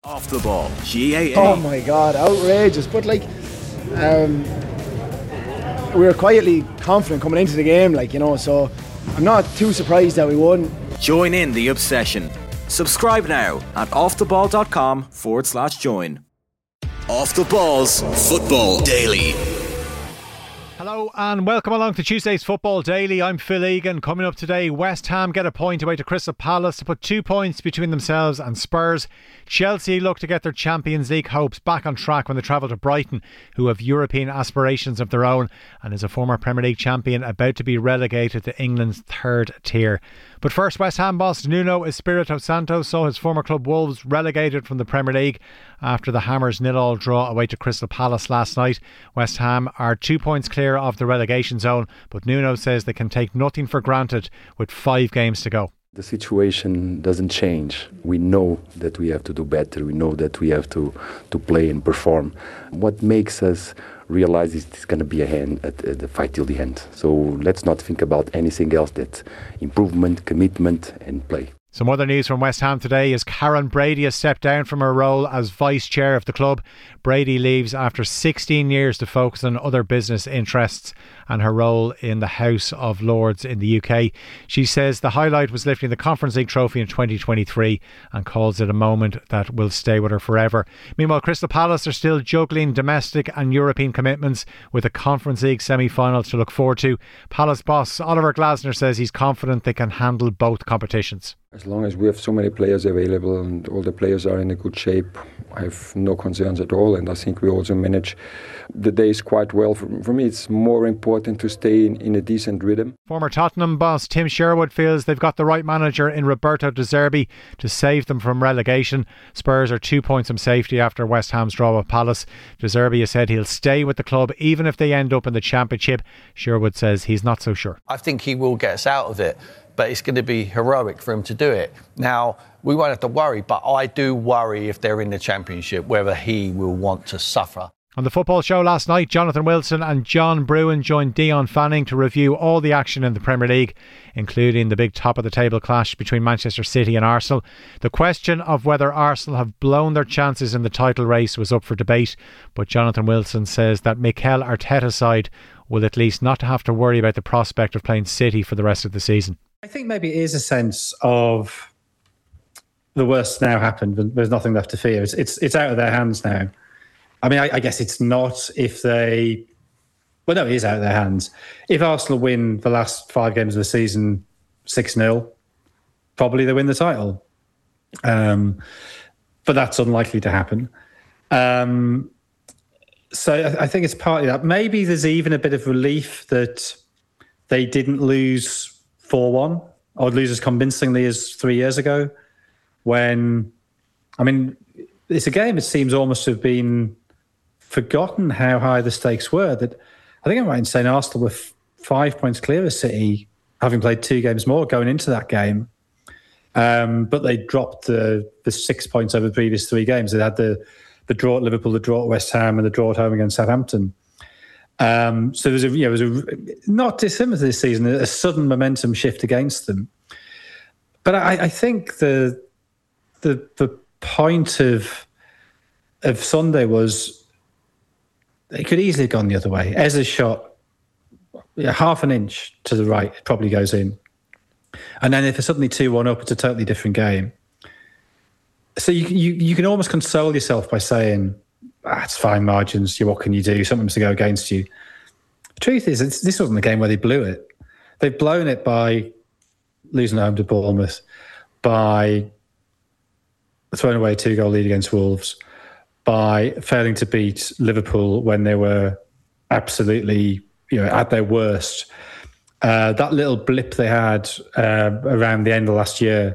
Off the Ball, GAA. Oh my God, outrageous. But we were quietly confident coming into the game, so I'm not too surprised that we won. Join in the obsession. Subscribe now at offtheball.com/join. Off the Ball's Football Daily. Hello and welcome along to Tuesday's Football Daily. I'm Phil Egan. Coming up today, West Ham get a point away to Crystal Palace to put 2 points between themselves and Spurs. Chelsea look to get their Champions League hopes back on track when they travel to Brighton, who have European aspirations of their own and is a former Premier League champion about to be relegated to England's third tier. But first, West Ham boss Nuno Espirito Santo saw his former club Wolves relegated from the Premier League after the Hammers 0-0 draw away to Crystal Palace last night. West Ham are 2 points clear of the relegation zone, but Nuno says they can take nothing for granted with 5 games to go. The situation doesn't change. We know that we have to do better. We know that we have to play and perform. What makes us realize it's going to be the fight till the end. So let's not think about anything else. That's improvement, commitment and play. Some other news from West Ham today is Karen Brady has stepped down from her role as vice chair of the club. Brady leaves after 16 years to focus on other business interests and her role in the House of Lords in the UK. She says the highlight was lifting the Conference League trophy in 2023 and calls it a moment that will stay with her forever. Meanwhile, Crystal Palace are still juggling domestic and European commitments with a Conference League semi-final to look forward to. Palace boss Oliver Glasner says he's confident they can handle both competitions. As long as we have so many players available and all the players are in a good shape, I have no concerns at all, and I think we also manage the days quite well. For me, it's more important to stay in a decent rhythm. Former Tottenham boss Tim Sherwood feels they've got the right manager in Roberto De Zerbi to save them from relegation. Spurs are 2 points from safety after West Ham's draw with Palace. De Zerbi has said he'll stay with the club even if they end up in the Championship. Sherwood says he's not so sure. I think he will get us out of it, but it's going to be heroic for him to do it. Now, we won't have to worry, but I do worry if they're in the Championship, whether he will want to suffer. On the football show last night, Jonathan Wilson and John Brewin joined Dion Fanning to review all the action in the Premier League, including the big top-of-the-table clash between Manchester City and Arsenal. The question of whether Arsenal have blown their chances in the title race was up for debate, but Jonathan Wilson says that Mikel Arteta's side will at least not have to worry about the prospect of playing City for the rest of the season. I think maybe it is a sense of the worst now happened. There's nothing left to fear. It's out of their hands now. I mean, I guess it's not if they... Well, no, it is out of their hands. If Arsenal win the last 5 games of the season 6-0, probably they win the title. But that's unlikely to happen. So I think it's partly that. Maybe there's even a bit of relief that they didn't lose 4-1 or lose as convincingly as 3 years ago when, I mean, it's a game that seems almost to have been forgotten how high the stakes were. That I think I'm right in saying Arsenal were 5 points clear of City, having played 2 games more going into that game. But they dropped the 6 points over the previous 3 games. They had the draw at Liverpool, the draw at West Ham, and the draw at home against Southampton. So there was a not dissimilar to this season, a sudden momentum shift against them. But I think the point of Sunday was it could easily have gone the other way. Ez's shot, half an inch to the right, it probably goes in. And then if it's suddenly 2-1 up, it's a totally different game. So you can almost console yourself by saying, it's fine margins, what can you do? Something's to go against you. The truth is, this wasn't the game where they blew it. They've blown it by losing at home to Bournemouth, by throwing away a 2-goal lead against Wolves, by failing to beat Liverpool when they were absolutely at their worst. That little blip they had around the end of last year,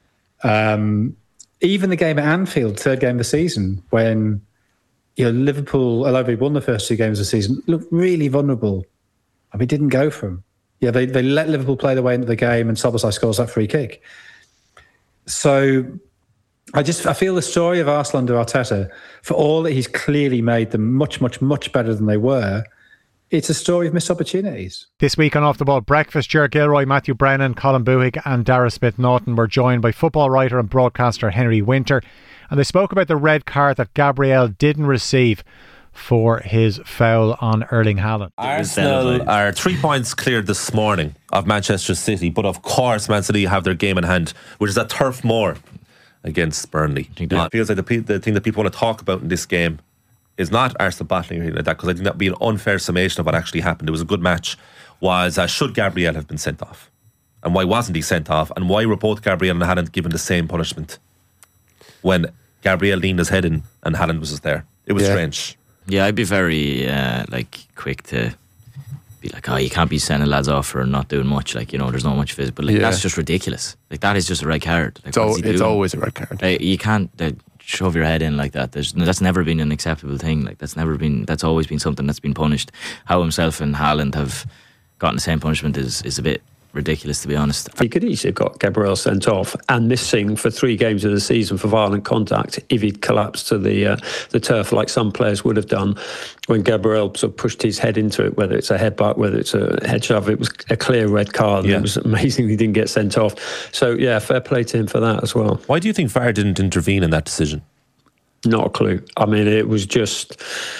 even the game at Anfield, third game of the season, when Liverpool, although they won the first 2 games of the season, looked really vulnerable, and we didn't go for them. They let Liverpool play their way into the game, and Szoboszlai scores that free kick. So I feel the story of Arsenal under Arteta, for all that he's clearly made them much, much, much better than they were, it's a story of missed opportunities. This week on Off the Ball Breakfast, Ger Gilroy, Matthew Brennan, Colin Buhig and Dara Smith-Norton were joined by football writer and broadcaster Henry Winter. and they spoke about the red card that Gabriel didn't receive for his foul on Erling Haaland. Arsenal are 3 points cleared this morning of Manchester City, but of course Man City have their game in hand, which is at Turf Moor against Burnley. It feels like the thing that people want to talk about in this game is not Arsenal battling or anything like that, because I think that would be an unfair summation of what actually happened. It was a good match. Was should Gabriel have been sent off? And why wasn't he sent off? And why were both Gabriel and Haaland given the same punishment when Gabriel leaned his head in and Haaland was just there? It was strange. Yeah, I'd be very quick to be like, oh, you can't be sending lads off for not doing much. Like, you know, there's not much physical. But like, that's just ridiculous. Like, that is just a red card. Like, it's always a red card. You can't shove your head in like that. That's never been an acceptable thing. Like, that's always been something that's been punished. How himself and Haaland have gotten the same punishment is a bit ridiculous, to be honest. He could easily have got Gabriel sent off and missing for 3 games of the season for violent contact if he'd collapsed to the turf like some players would have done when Gabriel sort of pushed his head into it, whether it's a headbutt, whether it's a head shove. It was a clear red card. It was amazing he didn't get sent off. So yeah, fair play to him for that as well. Why do you think VAR didn't intervene in that decision? Not a clue. I mean, it was just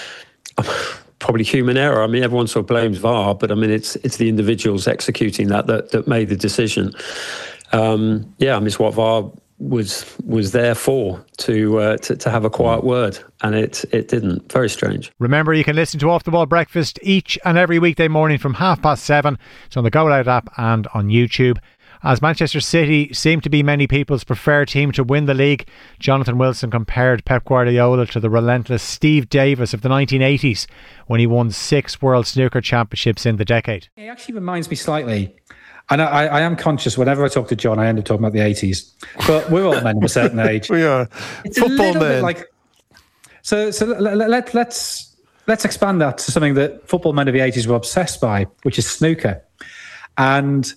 probably human error. I mean, everyone sort of blames VAR, but I mean, it's the individuals executing that made the decision. I mean, it's what VAR was there for, to have a quiet word, and it didn't. Very strange. Remember, you can listen to Off the Ball Breakfast each and every weekday morning from 7:30. It's on the Go Loud app and on YouTube. As Manchester City seem to be many people's preferred team to win the league, Jonathan Wilson compared Pep Guardiola to the relentless Steve Davis of the 1980s when he won 6 World Snooker Championships in the decade. It actually reminds me slightly, and I am conscious whenever I talk to John, I end up talking about the 80s, but we're all men of a certain age. We are. It's football men. So let's expand that to something that football men of the 80s were obsessed by, which is snooker. And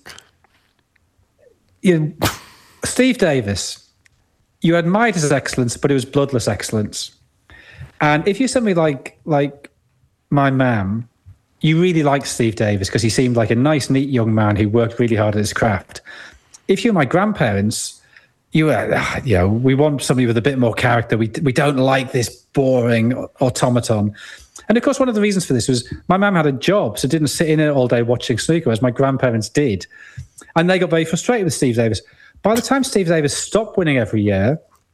Steve Davis, you admired his excellence, but it was bloodless excellence. And if you're somebody like my mum, you really liked Steve Davis because he seemed like a nice, neat young man who worked really hard at his craft. If you're my grandparents, we want somebody with a bit more character. We don't like this boring automaton. And of course, one of the reasons for this was my mum had a job, so didn't sit in it all day watching snooker as my grandparents did. And they got very frustrated with Steve Davis. By the time Steve Davis stopped winning every year,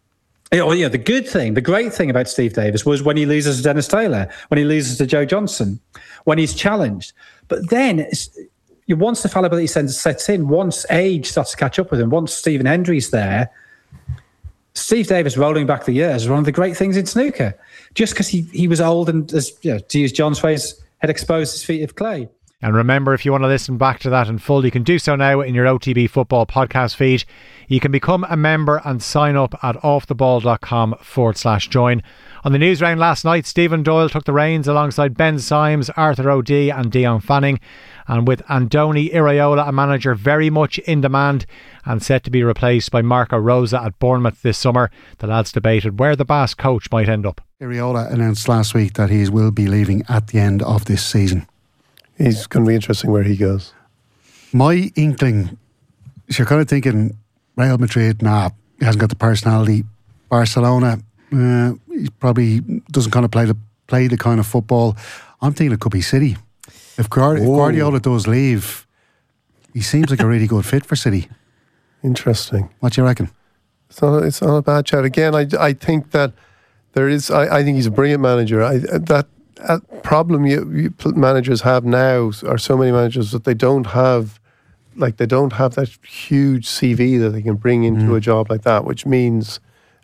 the great thing about Steve Davis was when he loses to Dennis Taylor, when he loses to Joe Johnson, when he's challenged. But then, once the fallibility sets in, once age starts to catch up with him, once Stephen Hendry's there, Steve Davis rolling back the years is one of the great things in snooker. Just because he was old and, to use John's phrase, had exposed his feet of clay. And remember, if you want to listen back to that in full, you can do so now in your OTB Football podcast feed. You can become a member and sign up at offtheball.com/join. On the news round last night, Stephen Doyle took the reins alongside Ben Symes, Arthur O'Dea and Dion Fanning. And with Andoni Iraola, a manager very much in demand and set to be replaced by Marco Rosa at Bournemouth this summer, the lads debated where the Basque coach might end up. Iraola announced last week that he will be leaving at the end of this season. He's going to be interesting where he goes. My inkling, you're kind of thinking Real Madrid, he hasn't got the personality. Barcelona, he probably doesn't kind of play the kind of football. I'm thinking it could be City. If Guardiola does leave, he seems like a really good fit for City. Interesting. What do you reckon? It's not a bad chat. Again, I think that there is. I think he's a brilliant manager. That problem managers have now are so many managers that they don't have that huge CV that they can bring into a job like that, which means,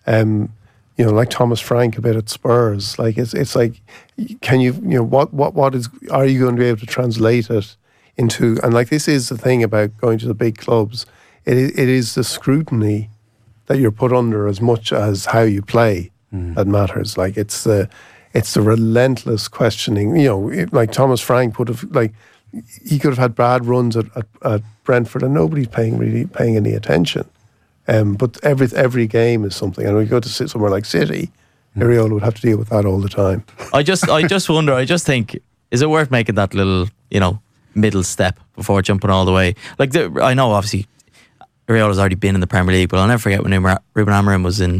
like Thomas Frank a bit at Spurs. Like it's like, can you are you going to be able to translate it into? And like this is the thing about going to the big clubs. It is the scrutiny that you're put under as much as how you play that matters. Like it's the relentless questioning. Like Thomas Frank he could have had bad runs at Brentford and nobody's paying any attention. But every game is something. And when you go to sit somewhere like City, Iraola would have to deal with that all the time. I just wonder. I just think, is it worth making that little middle step before jumping all the way? I know obviously Iraola's already been in the Premier League, but I'll never forget when Ruben Amorim was in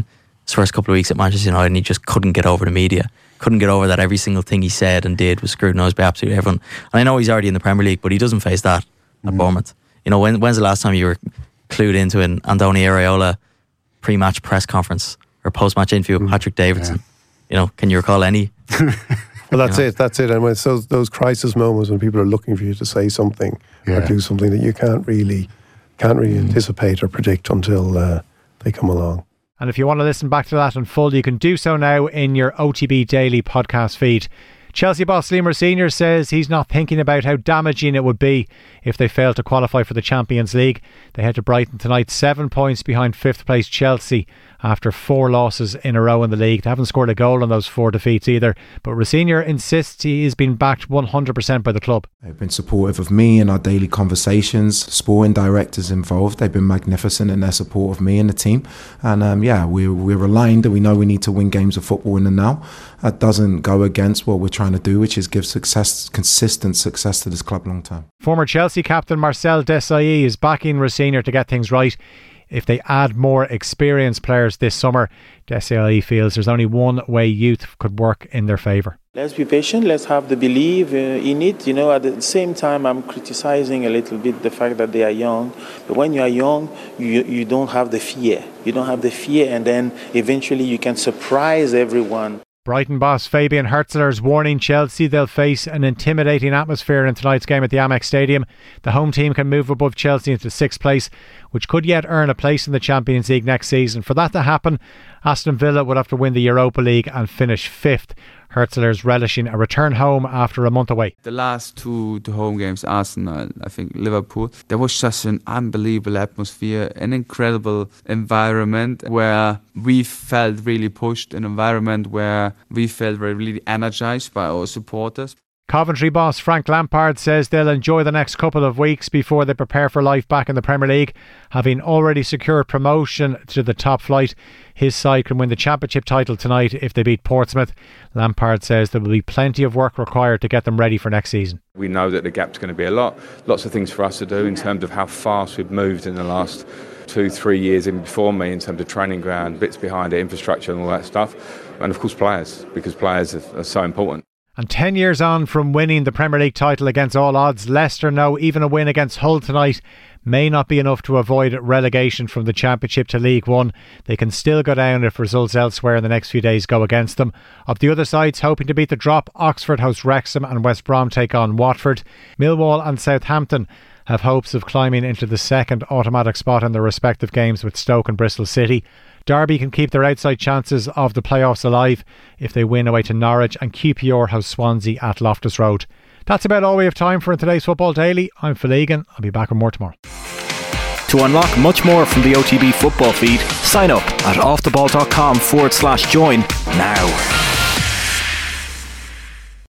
his first couple of weeks at Manchester United, and he just couldn't get over the media. Couldn't get over that every single thing he said and did was scrutinised by absolutely everyone. And I know he's already in the Premier League, but he doesn't face that at Bournemouth. You know, when's the last time you were clued into an Andoni Iraola pre-match press conference or post-match interview with Patrick Davidson? You know, can you recall any? Well, that's it. And when it's those crisis moments when people are looking for you to say something or do something that you can't really anticipate or predict until they come along. And if you want to listen back to that in full, you can do so now in your OTB Daily podcast feed. Chelsea boss Liam Senior says he's not thinking about how damaging it would be if they failed to qualify for the Champions League. They head to Brighton tonight, 7 points behind 5th place Chelsea after 4 losses in a row in the league. They haven't scored a goal in those 4 defeats either. But Rosenior insists he has been backed 100% by the club. They've been supportive of me in our daily conversations. Sporting directors involved, they've been magnificent in their support of me and the team. And we're aligned and we know we need to win games of football in the now. That doesn't go against what we're trying to do, which is give consistent success to this club long term. Former Chelsea captain Marcel Desailly is backing Rosenior to get things right. If they add more experienced players this summer, Desailly feels there's only one way youth could work in their favour. Let's be patient, let's have the belief in it. You know, at the same time, I'm criticising a little bit the fact that they are young. But when you are young, you don't have the fear. You don't have the fear, and then eventually you can surprise everyone. Brighton boss Fabian Hürzeler is warning Chelsea they'll face an intimidating atmosphere in tonight's game at the Amex Stadium. The home team can move above Chelsea into 6th place, which could yet earn a place in the Champions League next season. For that to happen, Aston Villa would have to win the Europa League and finish 5th. Hürzeler's relishing a return home after a month away. The last two home games, Arsenal, I think Liverpool, there was just an unbelievable atmosphere, an incredible environment where we felt really pushed, an environment where we felt really energized by our supporters. Coventry boss Frank Lampard says they'll enjoy the next couple of weeks before they prepare for life back in the Premier League. Having already secured promotion to the top flight, his side can win the Championship title tonight if they beat Portsmouth. Lampard says there will be plenty of work required to get them ready for next season. We know that the gap's going to be a lot. Lots of things for us to do in terms of how fast we've moved in the last 2-3 years in before me in terms of training ground, bits behind it, infrastructure and all that stuff. And of course players, because players are so important. And 10 years on from winning the Premier League title against all odds, Leicester know even a win against Hull tonight may not be enough to avoid relegation from the Championship to League One. They can still go down if results elsewhere in the next few days go against them. Of the other sides hoping to beat the drop, Oxford host Wrexham and West Brom take on Watford. Millwall and Southampton have hopes of climbing into the second automatic spot in their respective games with Stoke and Bristol City. Derby can keep their outside chances of the playoffs alive if they win away to Norwich, and QPR house Swansea at Loftus Road. That's about all we have time for in today's Football Daily. I'm Phil Egan. I'll be back with more tomorrow. To unlock much more from the OTB football feed, sign up at offtheball.com/join now.